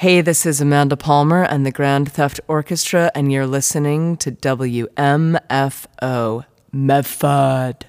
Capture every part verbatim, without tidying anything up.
Hey, this is Amanda Palmer and the Grand Theft Orchestra, and you're listening to W M F O, Medford.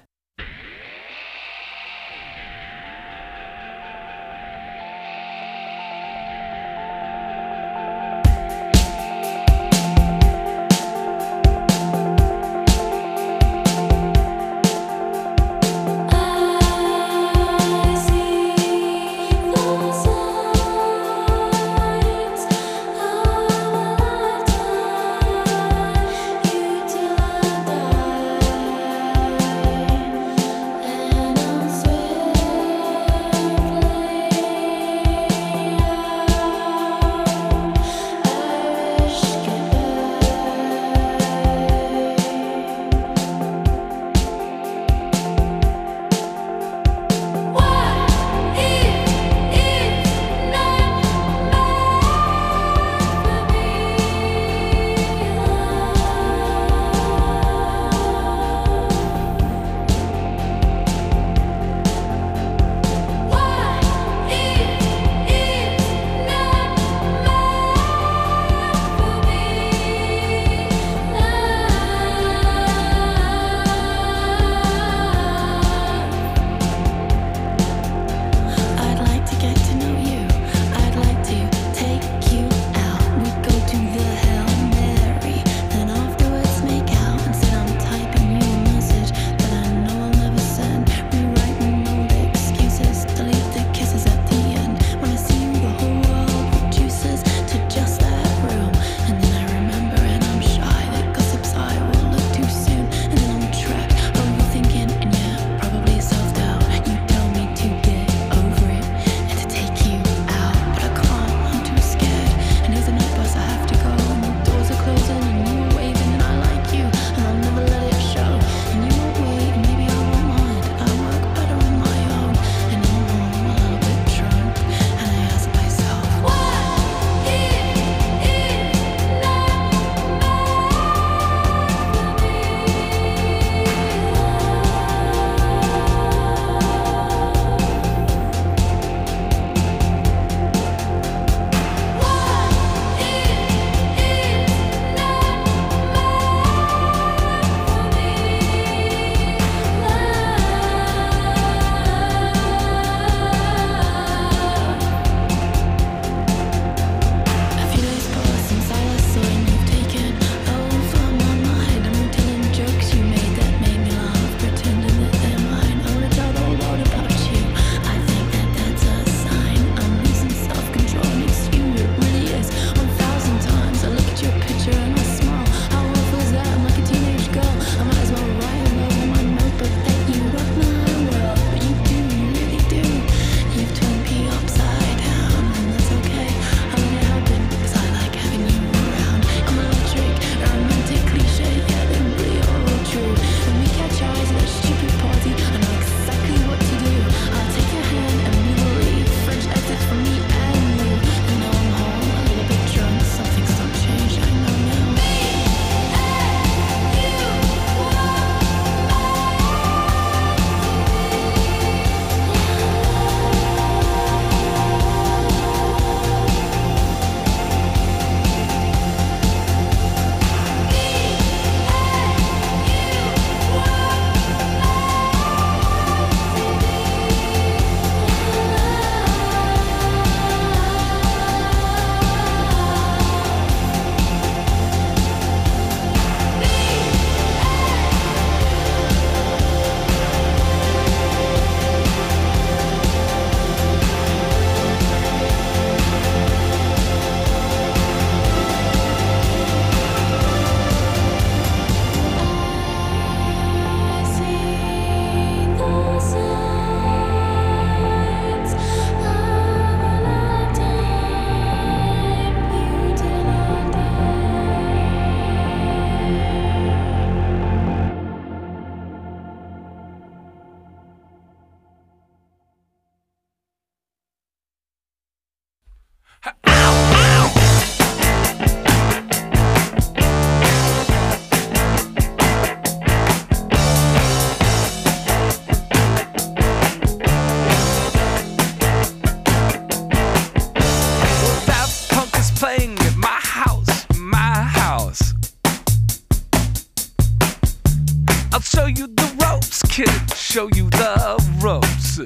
show you the ropes.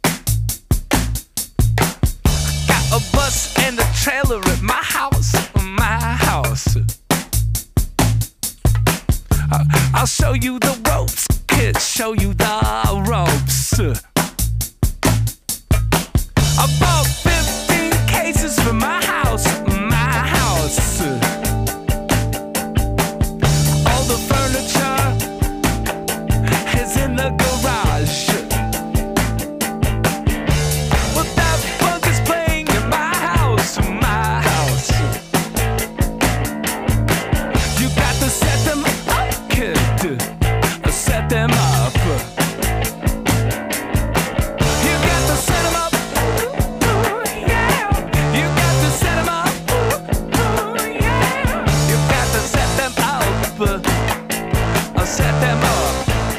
Got a bus and a trailer at my house, my house. I'll show you the ropes, kid, show you the ropes. I bought fifteen cases for my house, my house. All the furniture is in the garage. But that funk is playing in my house, my house. You got to set them up, kid. Set them up. You got to set them up. Ooh, yeah. You got to set them up. Ooh, yeah. You got to set them up. I'll set them up.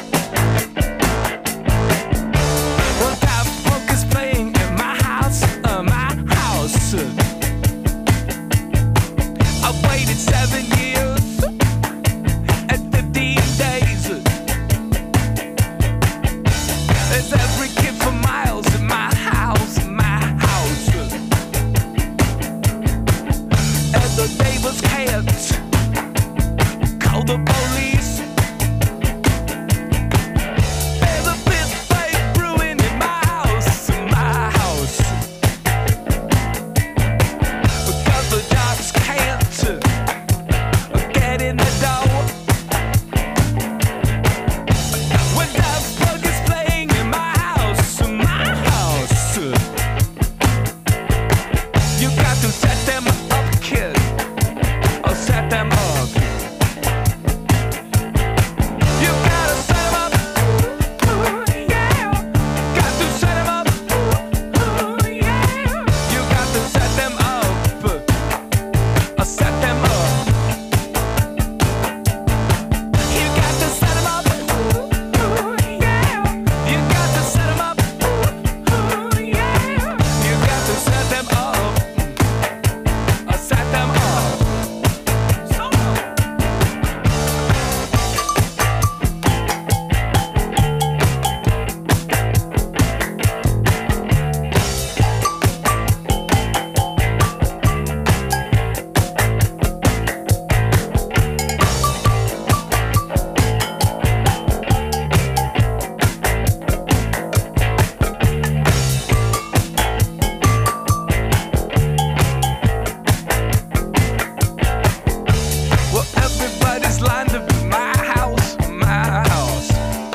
Well, that funk is playing in my house, uh, my house. I waited seven years and fifteen days. There's every kid for miles in my house, my house. And the neighbors can't call the police. There's a fist fight brewing in my house, my house. Because the dogs can't get in the door. When that plug is playing in my house, my house. You got to set them up, kid. Or set them up. You gotta set them up. Ooh, yeah. Got to set them up. Ooh, yeah. You got to set them up. Or set them up. You got to set them up. Ooh, yeah. You got to set them up. Ooh, yeah. You got to set them up. Or set them up. So well, everybody's lined up in my house, my house.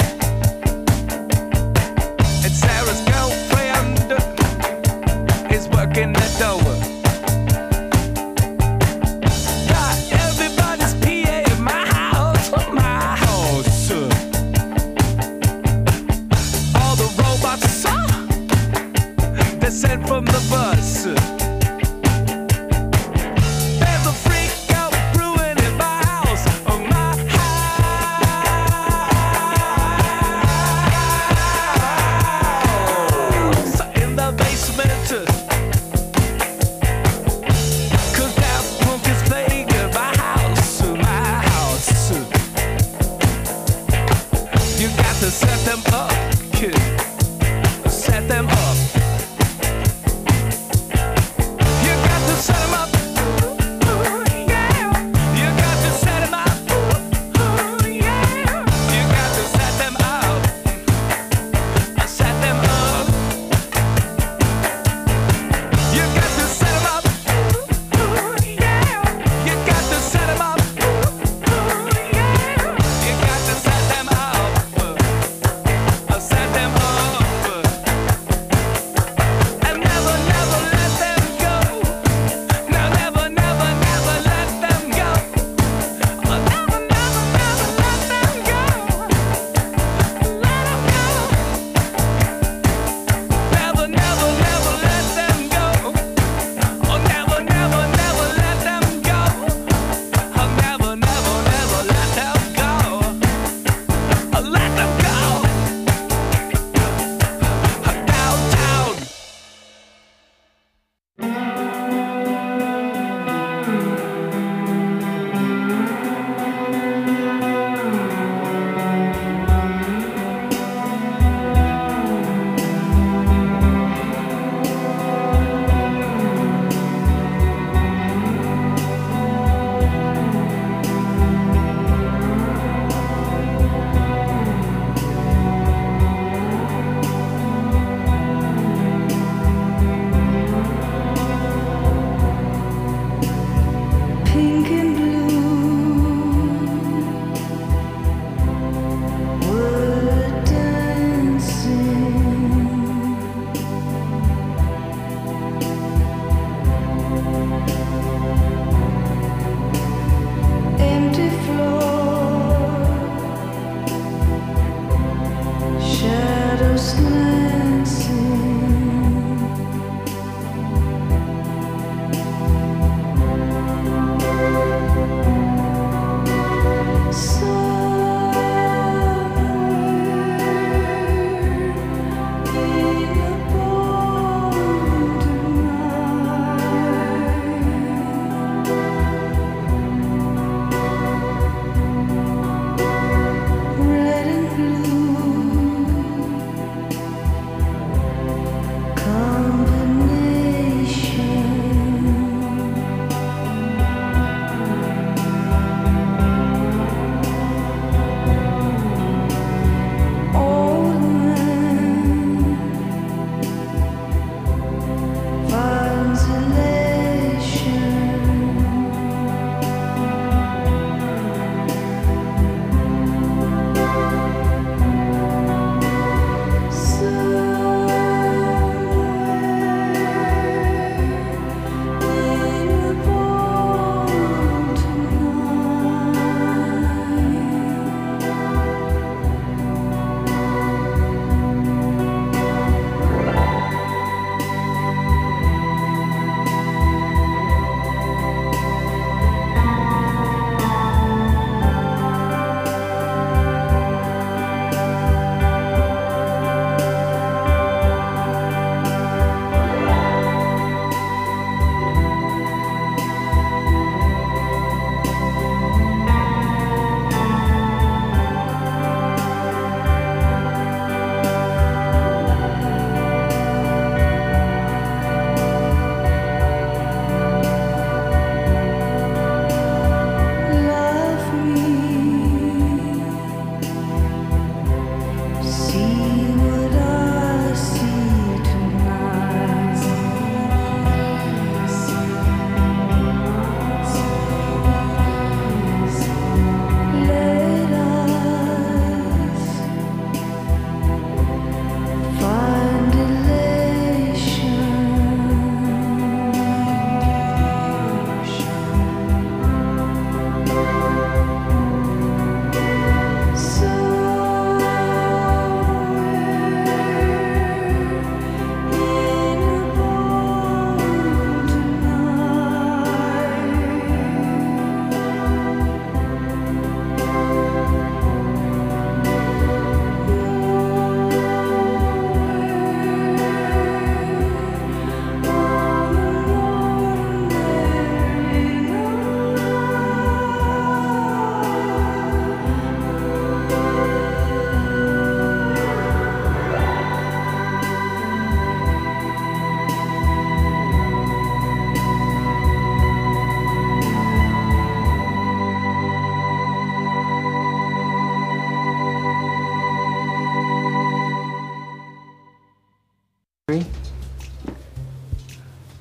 And Sarah's girlfriend is working the door. Got everybody's P A in my house, my house. All the robots are they're sent from the bus. There's a freak out brewing in my house, oh my house. In the basement, cause that punk is playing in my house, my house. You got to set them up, kid. Set them up.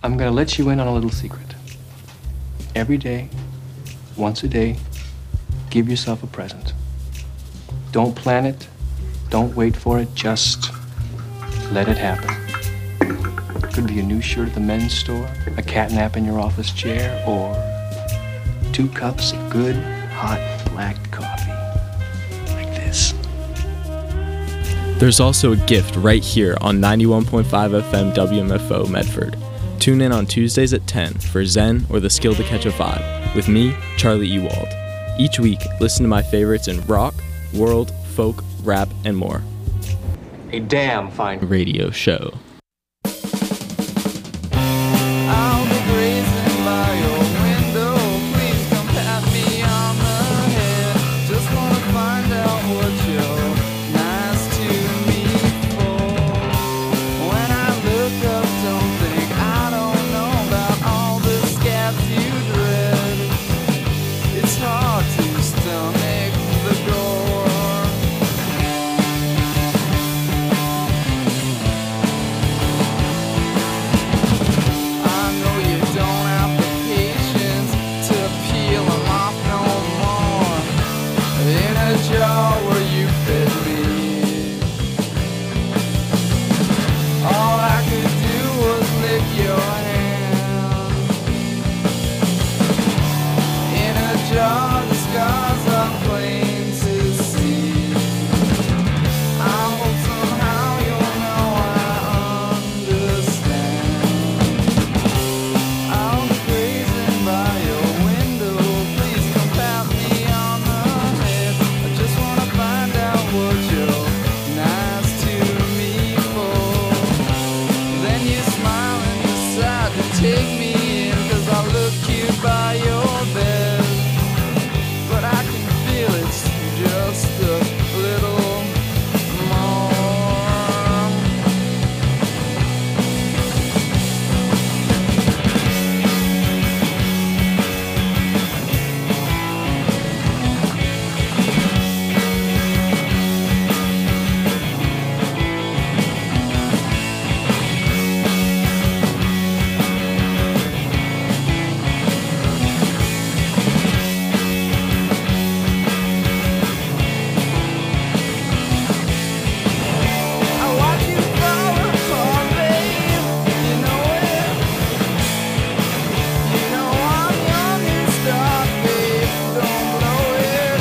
I'm gonna let you in on a little secret. Every day, once a day, give yourself a present. Don't plan it, don't wait for it, just let it happen. Could be a new shirt at the men's store, a cat nap in your office chair, or two cups of good, hot, black coffee. Like this. There's also a gift right here on ninety-one point five F M W M F O Medford. Tune in on Tuesdays at ten for Zen or the Skill to Catch a Vibe with me, Charlie Ewald. Each week, listen to my favorites in rock, world, folk, rap, and more. A damn fine Radio show. I'll be grazing by your window. Please come pat me on the head. Just wanna find out what you're nice to me for. When I look up, don't think I don't know about all the scabs you dread. It's hard to stomach the gore. I know you don't have the patience to peel them off no more. In a jar where you fed me, all I could do was lick your hand. In a jar, the scars are plain to see. I hope somehow you'll know I understand. I'll be grazing by your window. Please come pat me on the head. I just wanna find out what you're nice to me for. Then you smile and decide to take me in, 'cause I look cute by your bed. But I can feel it's just a little more. I watch you fall apart, babe. You know it. You know I'm young and stuck, babe. Don't blow it.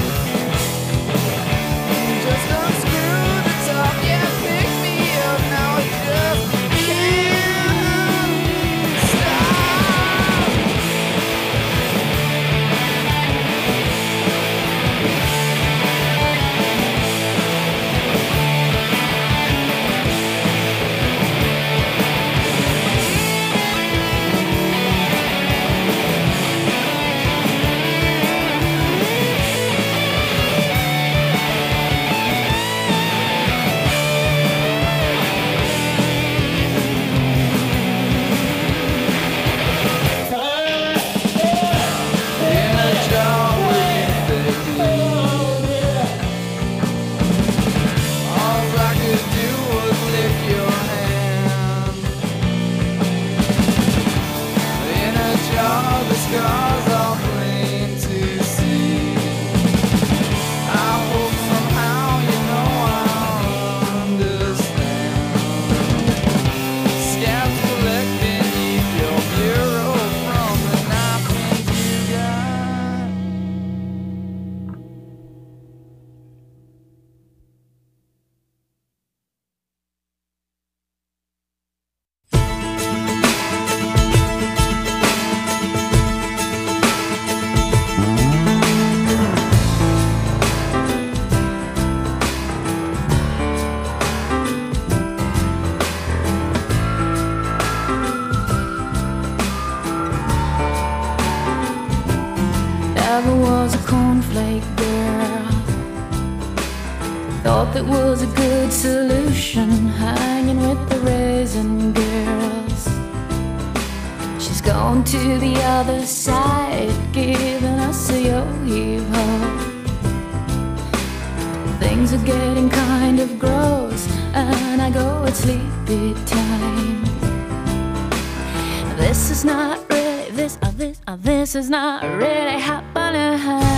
Just unscrew the top, yeah, pick me up now. I just can't stop. In a jar where you fed me, all I could do was lick your hand. In a jar, the scars are plain to see. I hope somehow you know I'll understand. Scabs collect beneath your bureau from the napkins you got. Never was a cornflake girl. Thought that was a good solution, hanging with the raisin girls. She's gone to the other side, giving us a yo-yo. Things are getting kind of gross, and I go at sleepy time. This is not really, this, uh, this, uh, this is not really happening.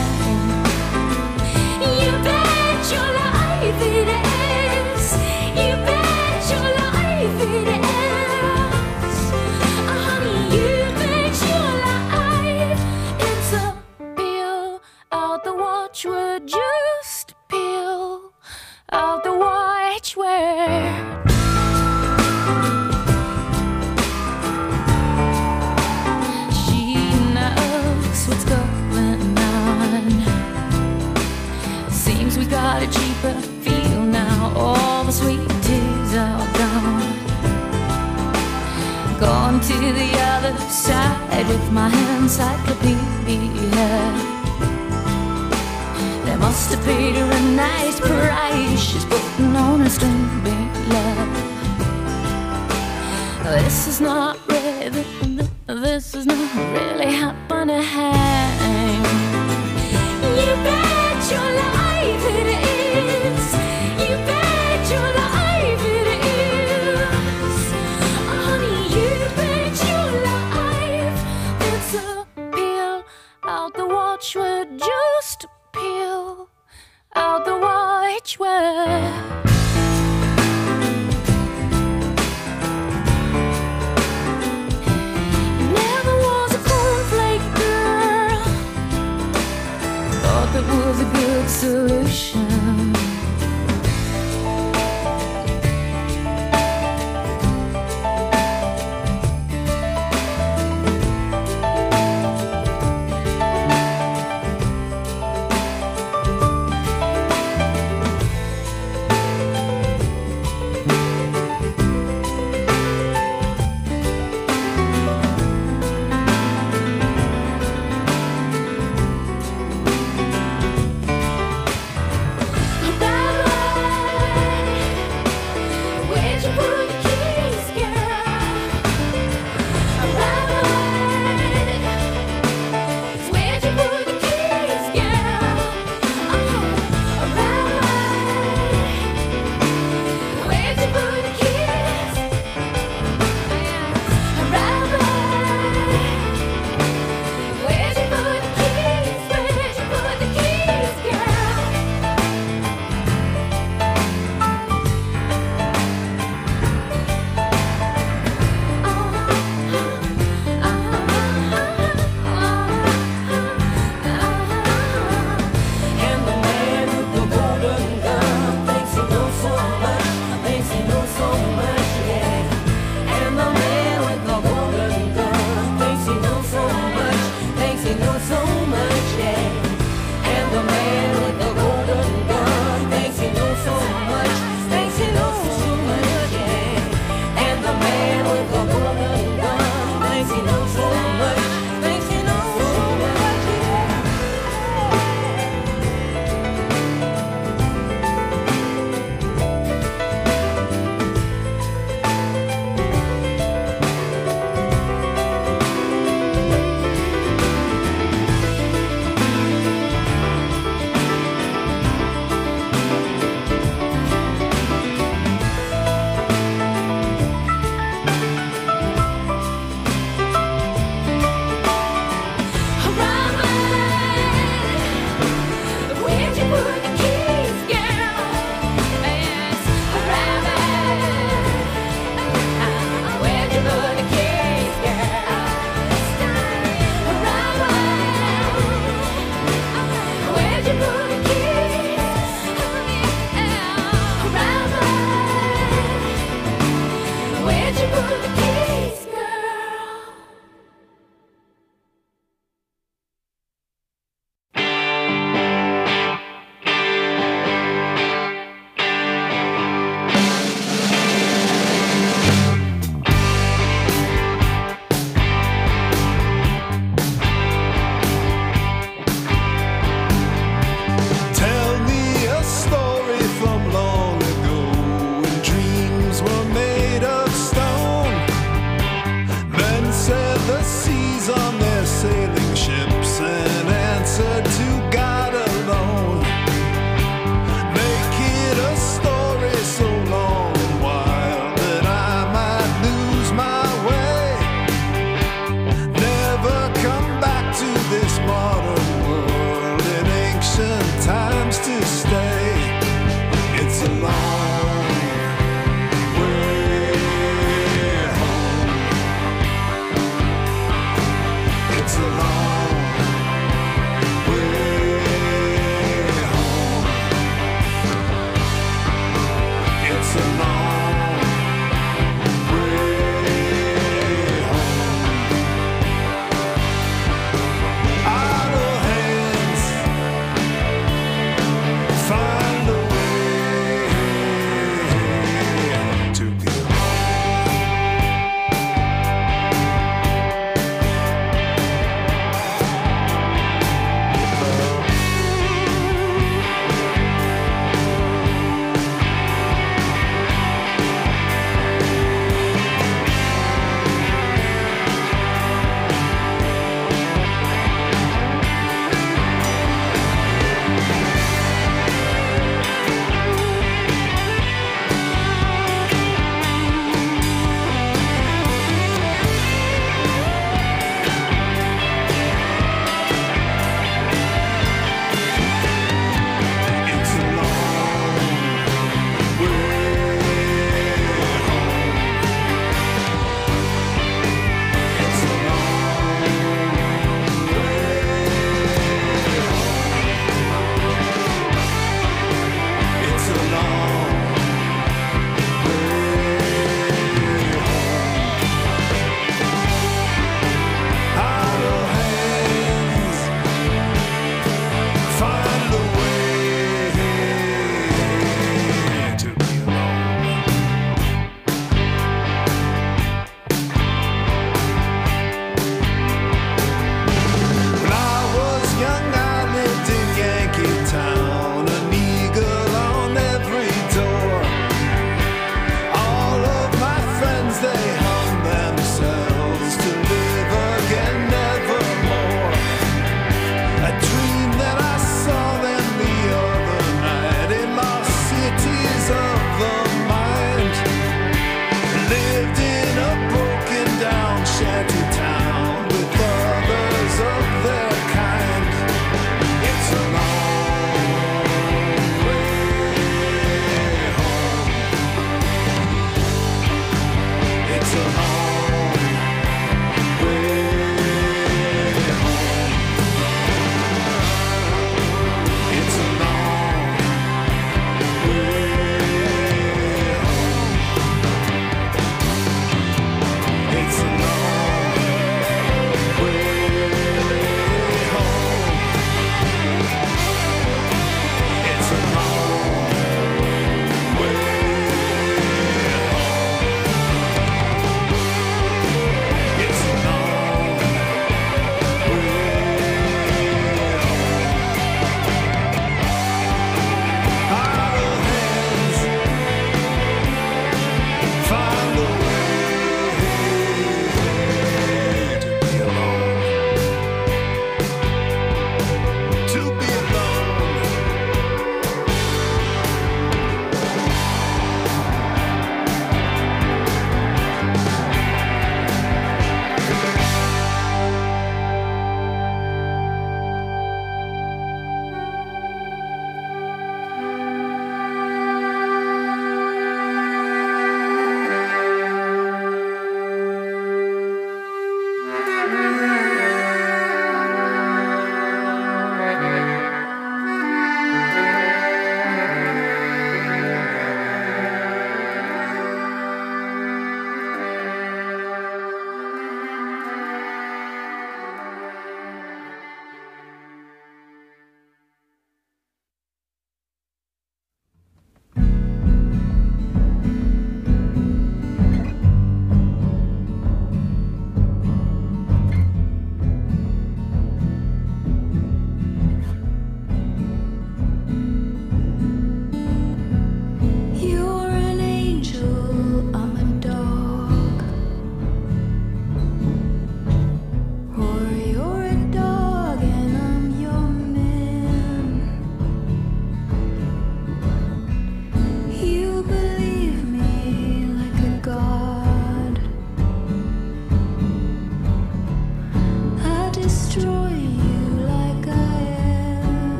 You bet your life it is. You bet your life it is. Oh, honey, you bet your life. It's a peel out the watchword, just peel out the watchword. What's going on? Seems we got a cheaper feel now. All the sweet teas are gone. Gone to the other side with my encyclopedia. They must have paid her a nice price. She's putting on a string big love. This is not really, this is not really happening. You bet your life it is. You bet your life it is. Oh, honey, you bet your life. It's a peel out the watchword, just peel out the watchword. It was a good solution.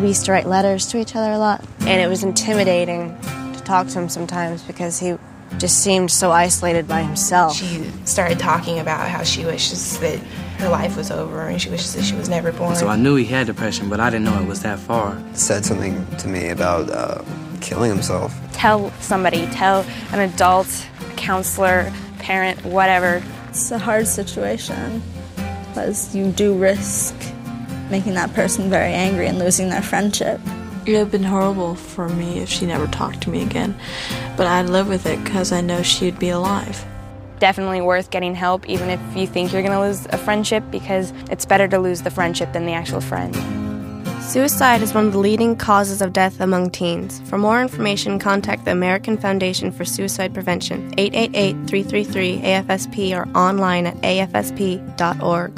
We used to write letters to each other a lot. And it was intimidating to talk to him sometimes because he just seemed so isolated by himself. She started talking about how she wishes that her life was over and she wishes that she was never born. So I knew he had depression, but I didn't know it was that far. Said something to me about uh, killing himself. Tell somebody, tell an adult, a counselor, parent, whatever. It's a hard situation because you do risk making that person very angry and losing their friendship. It would have been horrible for me if she never talked to me again, but I'd live with it because I know she'd be alive. Definitely worth getting help, even if you think you're going to lose a friendship, because it's better to lose the friendship than the actual friend. Suicide is one of the leading causes of death among teens. For more information, contact the American Foundation for Suicide Prevention, eight eight eight, three three three, A F S P, or online at A F S P dot org.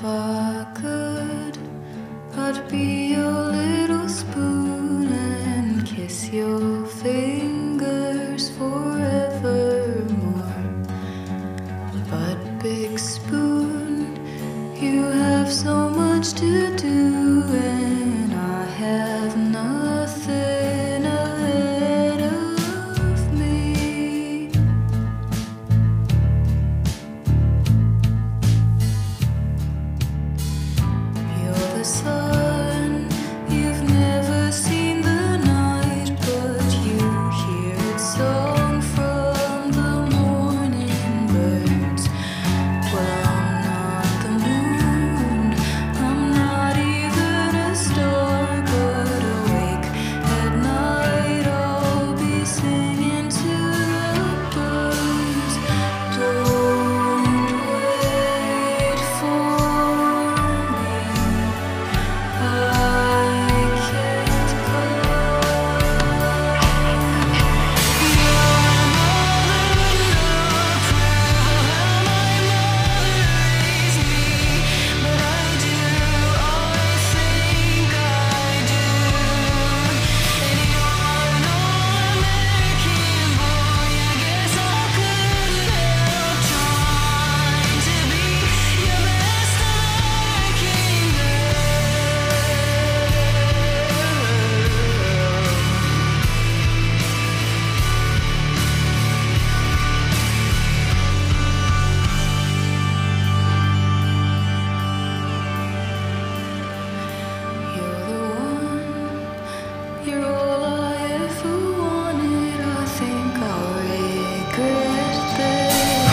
I could, I'd be your little spoon and kiss your fingers forevermore. But big spoon, you have so much to do, and I have nothing ahead of me. You're the sun, you've never seen the night, but you hear its song from the morning birds. Well, I'm not the moon, I'm not even a star, but awake at night I'll be singing to the birds. Don't wait for me, I can't come. You're the one, you're all I ever wanted. I think I'll regret this.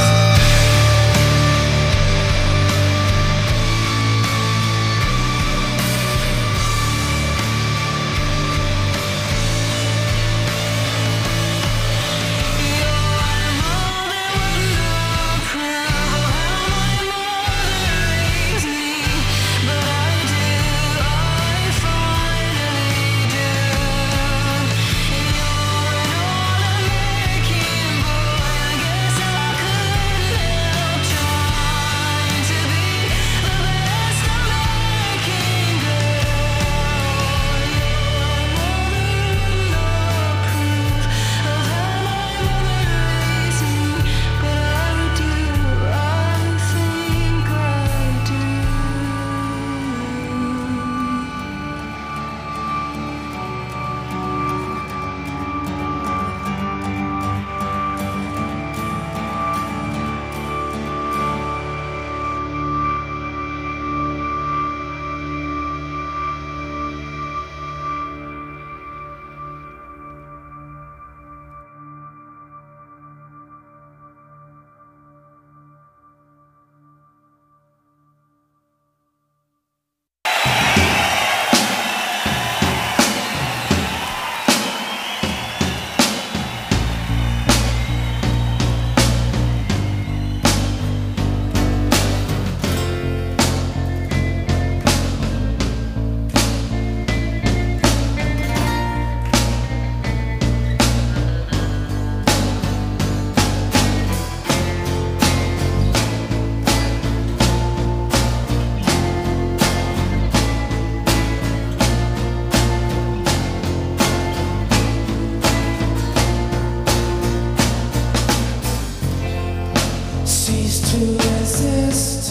Cease to resist,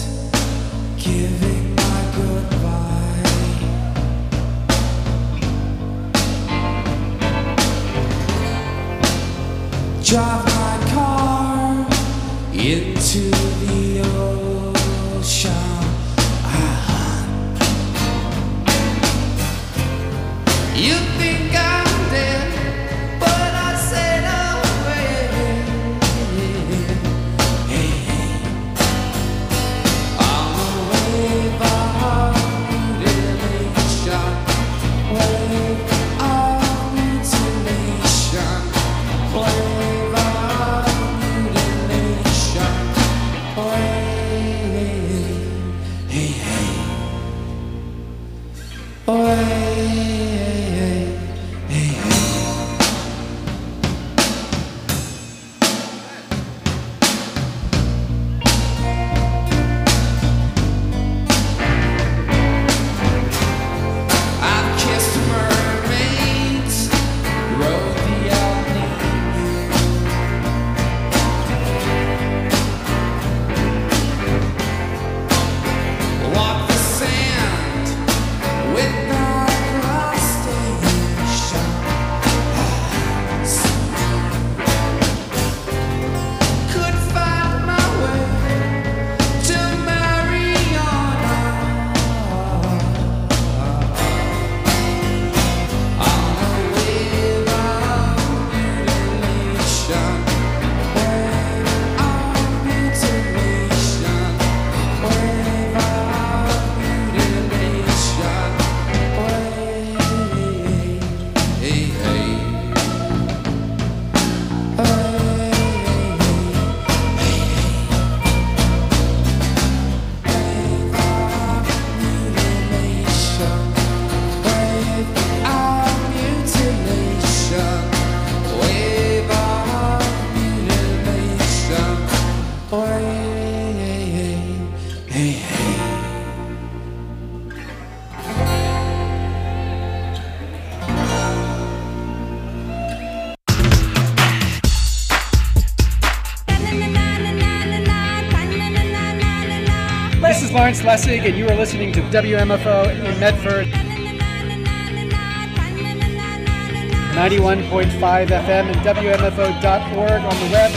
giving my goodbye. Drive my car into the ocean. You think I'm dead, but I said away. I'm a wave of mutilation, wave of mutilation, wave of mutilation. Oh, hey, hey, hey, hey, hey. This is Lawrence Lessig, and you are listening to W M F O in Medford. ninety-one point five F M and W M F O dot org on the web.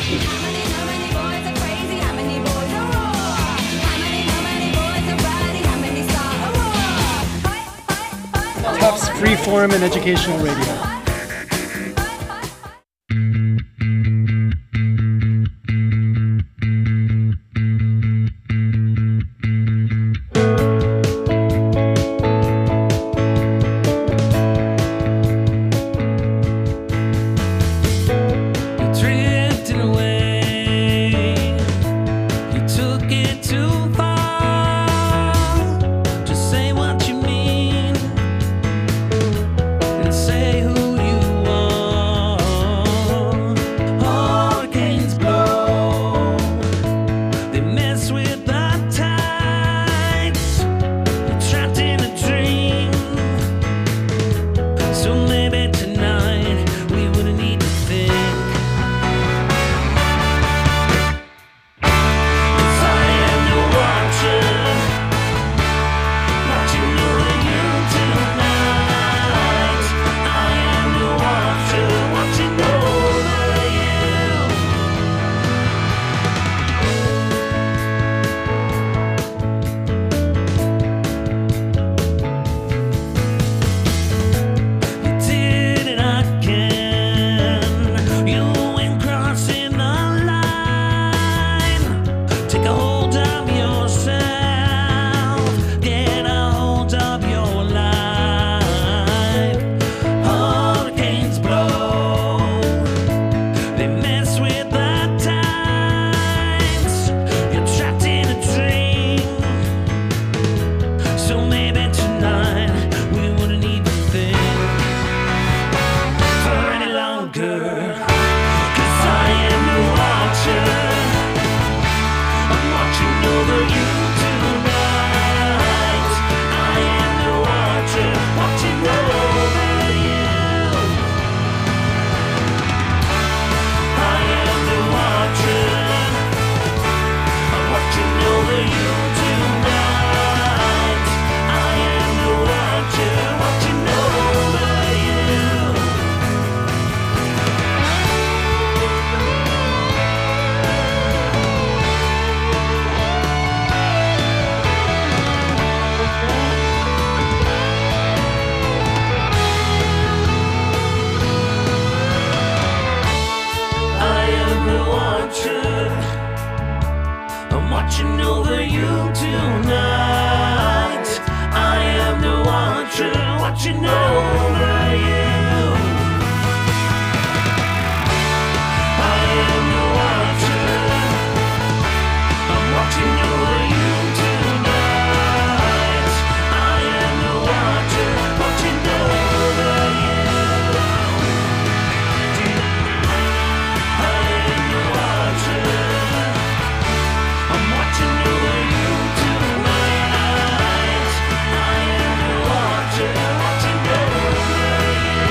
Tufts Freeform and Educational Radio. Watching over you.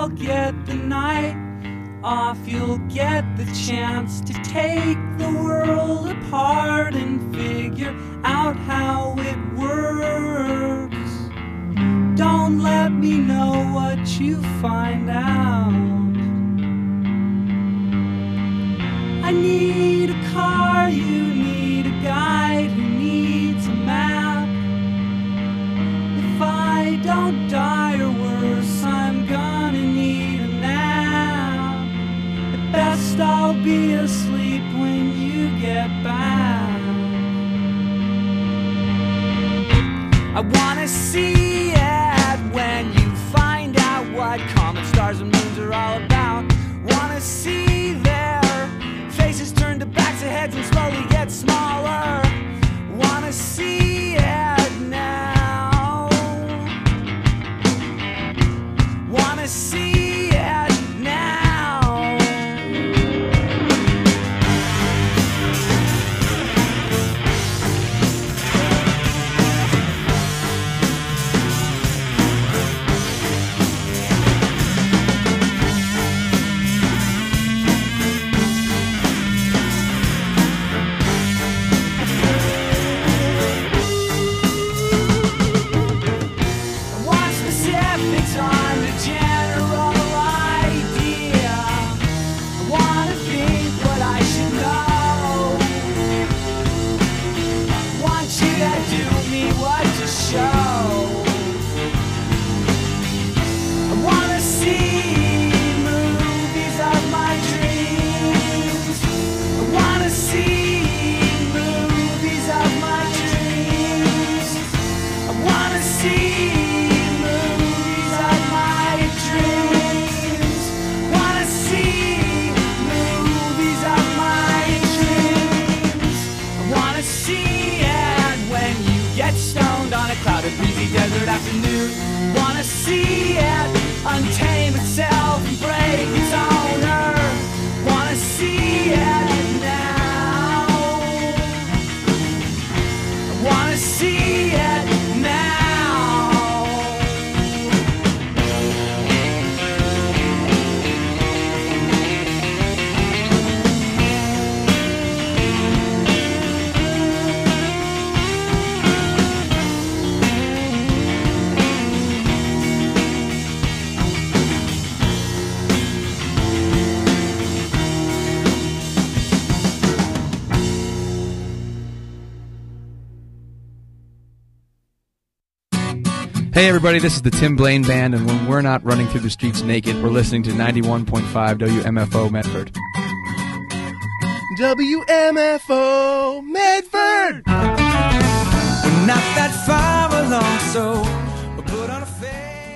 I'll get the night off. You'll get the chance to take the world apart and figure out how it works. Don't let me know what you find out. I need a car, you need a guide who needs a map. If I don't die or worse, I'm gonna need a nap. At best I'll be asleep when you get back. I wanna see it when you find out what comets, stars and moons are all about. Wanna see their faces turn to backs of heads and slowly get smaller. Wanna see it now. Wanna see it now. Desert afternoon. Wanna see it untame itself and break its owner. Wanna see it now. Wanna see it now. Hey everybody, this is the Tim Blaine Band, and when we're not running through the streets naked, we're listening to ninety-one point five W M F O Medford. W M F O Medford! We're not that far along, so we'll put on a face.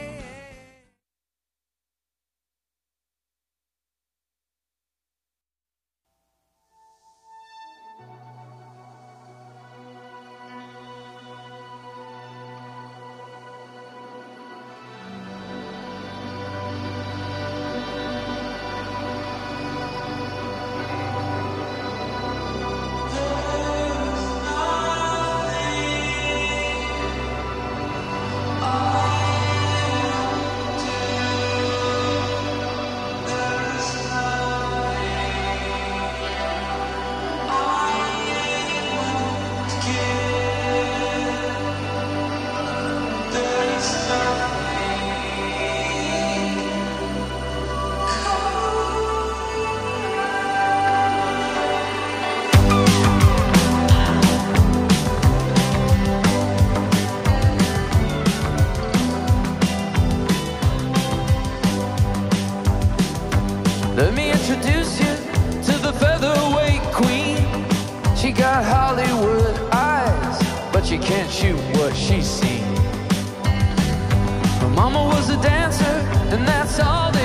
Let me introduce you to the featherweight queen. She got Hollywood eyes, but you can't shoot what she's seen. Her mama was a dancer, and that's all they